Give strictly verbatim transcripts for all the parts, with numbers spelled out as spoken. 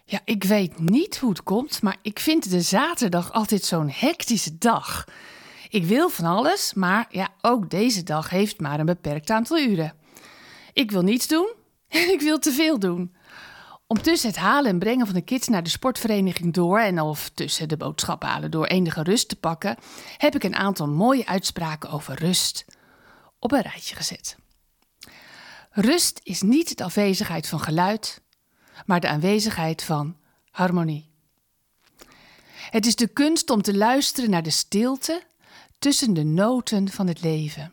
Ja, ik weet niet hoe het komt, maar ik vind de zaterdag altijd zo'n hectische dag. Ik wil van alles, maar ja, ook deze dag heeft maar een beperkt aantal uren. Ik wil niets doen en ik wil te veel doen. Om tussen het halen en brengen van de kids naar de sportvereniging door en of tussen de boodschappen halen door enige rust te pakken, heb ik een aantal mooie uitspraken over rust op een rijtje gezet. Rust is niet de afwezigheid van geluid, maar de aanwezigheid van harmonie. Het is de kunst om te luisteren naar de stilte tussen de noten van het leven.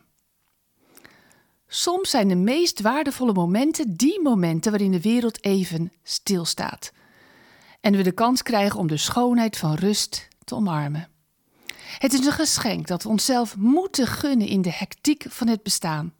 Soms zijn de meest waardevolle momenten die momenten waarin de wereld even stilstaat en we de kans krijgen om de schoonheid van rust te omarmen. Het is een geschenk dat we onszelf moeten gunnen in de hectiek van het bestaan.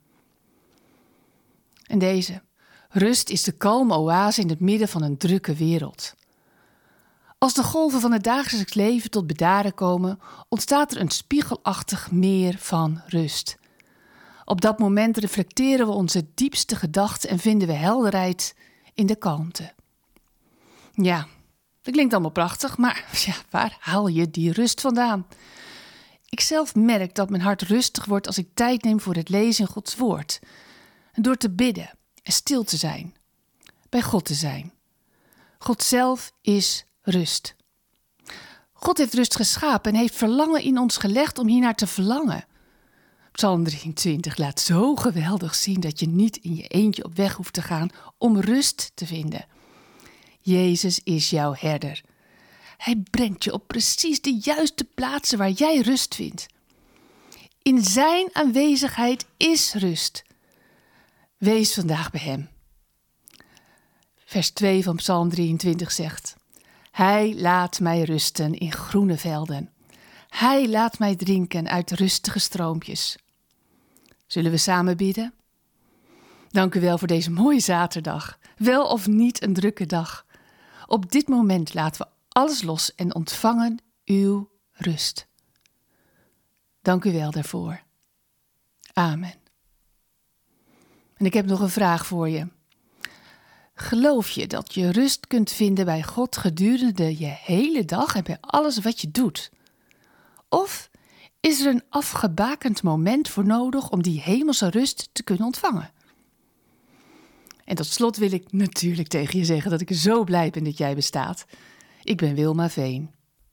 En deze, rust is de kalme oase in het midden van een drukke wereld. Als de golven van het dagelijks leven tot bedaren komen, ontstaat er een spiegelachtig meer van rust. Op dat moment reflecteren we onze diepste gedachten en vinden we helderheid in de kalmte. Ja, dat klinkt allemaal prachtig, maar ja, waar haal je die rust vandaan? Ik zelf merk dat mijn hart rustig wordt als ik tijd neem voor het lezen in Gods woord. En door te bidden en stil te zijn, bij God te zijn. God zelf is rust. God heeft rust geschapen en heeft verlangen in ons gelegd om hiernaar te verlangen. Psalm drieëntwintig laat zo geweldig zien dat je niet in je eentje op weg hoeft te gaan om rust te vinden. Jezus is jouw herder. Hij brengt je op precies de juiste plaatsen waar jij rust vindt. In zijn aanwezigheid is rust. Wees vandaag bij hem. Vers twee van Psalm drieëntwintig zegt: Hij laat mij rusten in groene velden. Hij laat mij drinken uit rustige stroompjes. Zullen we samen bidden? Dank u wel voor deze mooie zaterdag. Wel of niet een drukke dag. Op dit moment laten we alles los en ontvangen uw rust. Dank u wel daarvoor. Amen. En ik heb nog een vraag voor je. Geloof je dat je rust kunt vinden bij God gedurende je hele dag en bij alles wat je doet? Of is er een afgebakend moment voor nodig om die hemelse rust te kunnen ontvangen? En tot slot wil ik natuurlijk tegen je zeggen dat ik zo blij ben dat jij bestaat. Ik ben Wilma Veen.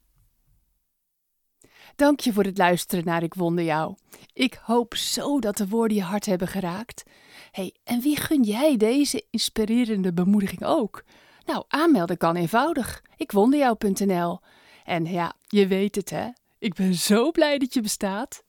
Dank je voor het luisteren naar Ik Wonder Jou. Ik hoop zo dat de woorden je hart hebben geraakt. Hey, en wie gun jij deze inspirerende bemoediging ook? Nou, aanmelden kan eenvoudig. ikwonderjou punt n l. En ja, je weet het hè. Ik ben zo blij dat je bestaat.